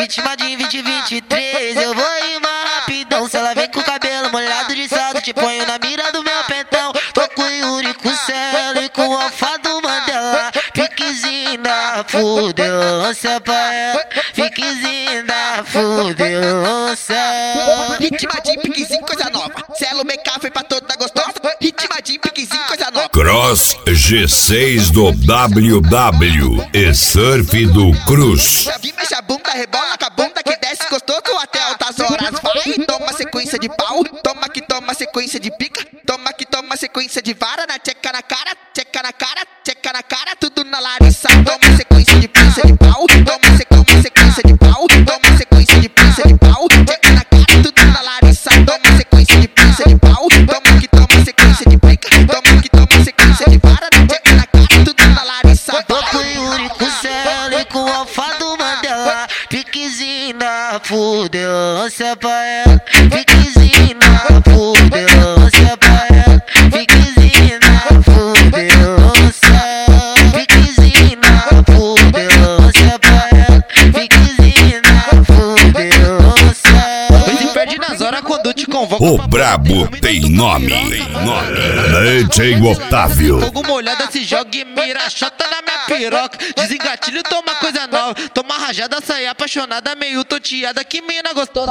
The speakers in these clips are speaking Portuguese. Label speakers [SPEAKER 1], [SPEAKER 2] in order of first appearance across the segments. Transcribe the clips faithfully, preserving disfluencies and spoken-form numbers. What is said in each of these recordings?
[SPEAKER 1] Vítima de vinte e vinte e três, eu vou rimar rapidão. Se ela vem com o cabelo molhado de salto, te ponho na mira do meu pentão. Tô com o Yuri, com o Celo e com o Alfa do Mandela. Piquezinho da fudelância pra ela, piquezinho da fudelância.
[SPEAKER 2] Ritma de piquezinho, coisa nova. Celo Meca foi pra toda gostosa. Ritma de piquezinho, coisa nova.
[SPEAKER 3] Cross G seis do W W e Surf do Cruz.
[SPEAKER 2] Já vi, mexe a bunda, rebola com a bunda que desce gostoso até altas horas. Vai, toma sequência de pau, toma que toma sequência de pica, toma que toma sequência de vara, na tcheca na cara, tcheca na cara, tcheca na cara, tudo na Larissa. Toma sequência de pinça de pau, toma sequência, sequência de pau, toma sequência de pinça de pau, tcheca na cara, tudo na Larissa. Toma sequência de pinça de pau, toma que toma sequência de pica, toma que toma sequência de vara, na tcheca na cara, tudo na Larissa.
[SPEAKER 1] Tô com o Yuri, com o Celo e com o Alfa do Mandela. Piquezinho da fudelância pra ela, piquezinho da fudelância pra ela, piquezinho da fudelância, piquezinho da fudelância pra ela, piquezinho da fudelância.
[SPEAKER 4] Pois se perde nas horas quando te convoca.
[SPEAKER 3] O brabo tem nome, tem nome. D J Otávio.
[SPEAKER 4] Fogo molhado se joga e mira chota na minha piroca. Desengatilho, toma coisa nova. Toma rajada, sai apaixonada, meio toteada. Que mina gostosa.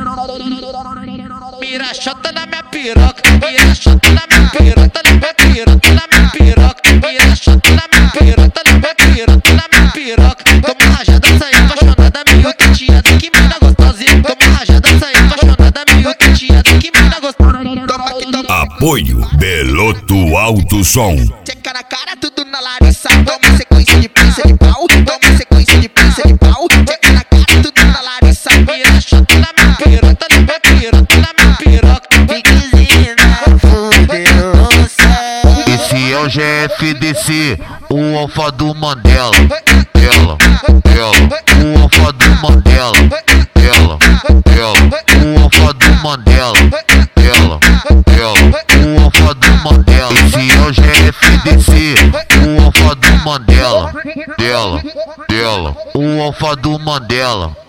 [SPEAKER 4] Mira chota na minha piroca. Mira chota na minha piroca. Na minha piroca, na minha piroca. Mira chota na minha piroca. Na minha piroca, na minha piroca. Toma rajada, sai apaixonada, meio toteada. Que mina gostosa. Toma rajada, sai apaixonada, meio toteada. Que mina gostosa.
[SPEAKER 2] Toma que toma.
[SPEAKER 3] Apoio Beloto Alto Som.
[SPEAKER 2] Tcheca na cara, tudo na Larissa. Toma sequência de pinça de pau, toma sequência de pinça de pau, tcheca na cara, tudo na Larissa.
[SPEAKER 4] Mira chota na minha piroca. Na minha piroca, na minha piroca.
[SPEAKER 1] Piquezinho da fudelância.
[SPEAKER 5] Esse é o G F D C, o Alfa do Mandela. Ela, ela, o Alfa do Mandela. Ela, ela, o Alfa do Mandela. Ela, ela, o Alfa do Mandela. Esse é o G F D C, o Alfa do Mandela. Dela, dela, o Alfa do Mandela.